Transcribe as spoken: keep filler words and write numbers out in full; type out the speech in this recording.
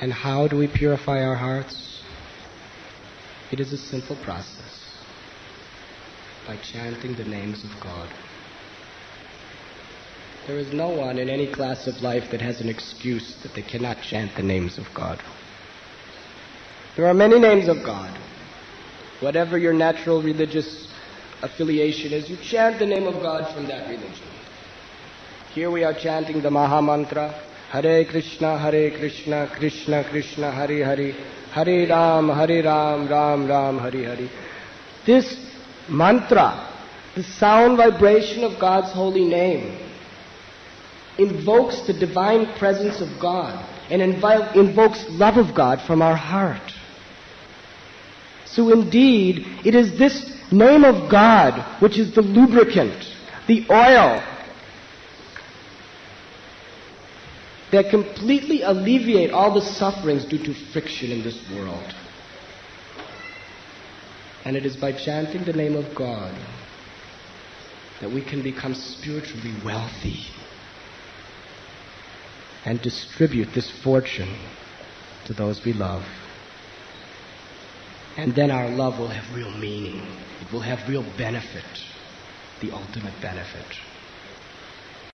And how do we purify our hearts? It is a simple process. By chanting the names of God. There is no one in any class of life that has an excuse that they cannot chant the names of God. There are many names of God. Whatever your natural religious affiliation is, you chant the name of God from that religion. Here we are chanting the Maha Mantra, Hare Krishna, Hare Krishna, Krishna Krishna, Hare Hare, Hare Ram, Hare Ram, Ram Ram, Hare Hare. This mantra, the sound vibration of God's holy name, invokes the divine presence of God and invi- invokes love of God from our heart. So indeed, it is this name of God which is the lubricant, the oil, that completely alleviate all the sufferings due to friction in this world. And it is by chanting the name of God that we can become spiritually wealthy and distribute this fortune to those we love. And then our love will have real meaning. It will have real benefit, the ultimate benefit.